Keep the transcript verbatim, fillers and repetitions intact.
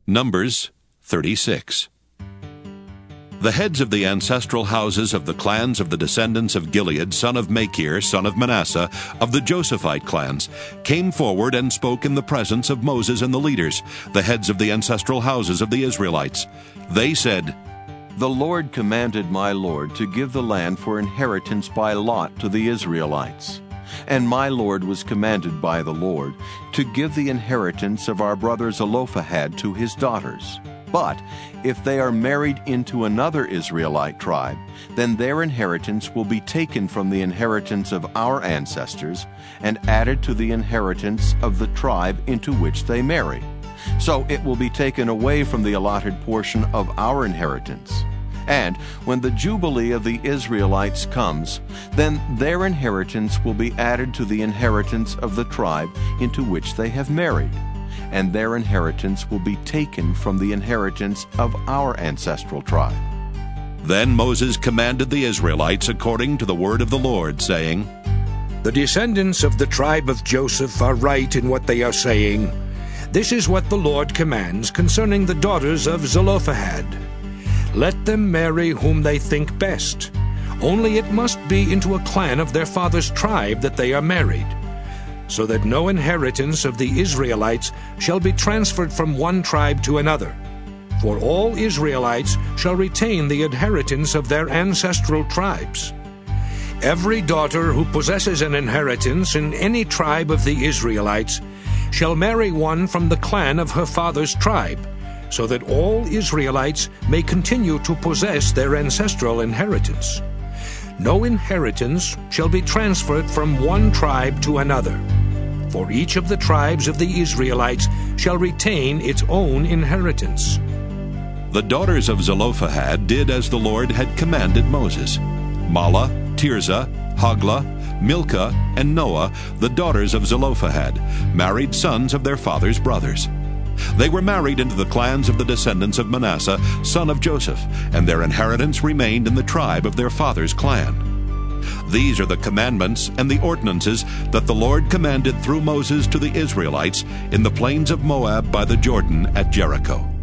Numbers thirty-six. The heads of the ancestral houses of the clans of the descendants of Gilead, son of Machir, son of Manasseh, of the Josephite clans, came forward and spoke in the presence of Moses and the leaders, the heads of the ancestral houses of the Israelites. They said, "The Lord commanded my Lord to give the land for inheritance by lot to the Israelites. And my Lord was commanded by the Lord to give the inheritance of our brother Zelophehad to his daughters. But if they are married into another Israelite tribe, then their inheritance will be taken from the inheritance of our ancestors and added to the inheritance of the tribe into which they marry. So it will be taken away from the allotted portion of our inheritance. And when the Jubilee of the Israelites comes, then their inheritance will be added to the inheritance of the tribe into which they have married, and their inheritance will be taken from the inheritance of our ancestral tribe." Then Moses commanded the Israelites according to the word of the Lord, saying, "The descendants of the tribe of Joseph are right in what they are saying. This is what the Lord commands concerning the daughters of Zelophehad. Let them marry whom they think best. Only it must be into a clan of their father's tribe that they are married, so that no inheritance of the Israelites shall be transferred from one tribe to another. For all Israelites shall retain the inheritance of their ancestral tribes. Every daughter who possesses an inheritance in any tribe of the Israelites shall marry one from the clan of her father's tribe, so that all Israelites may continue to possess their ancestral inheritance. No inheritance shall be transferred from one tribe to another, for each of the tribes of the Israelites shall retain its own inheritance." The daughters of Zelophehad did as the Lord had commanded Moses. Mahlah, Tirzah, Hoglah, Milcah, and Noah, the daughters of Zelophehad, married sons of their father's brothers. They were married into the clans of the descendants of Manasseh, son of Joseph, and their inheritance remained in the tribe of their father's clan. These are the commandments and the ordinances that the Lord commanded through Moses to the Israelites in the plains of Moab by the Jordan at Jericho.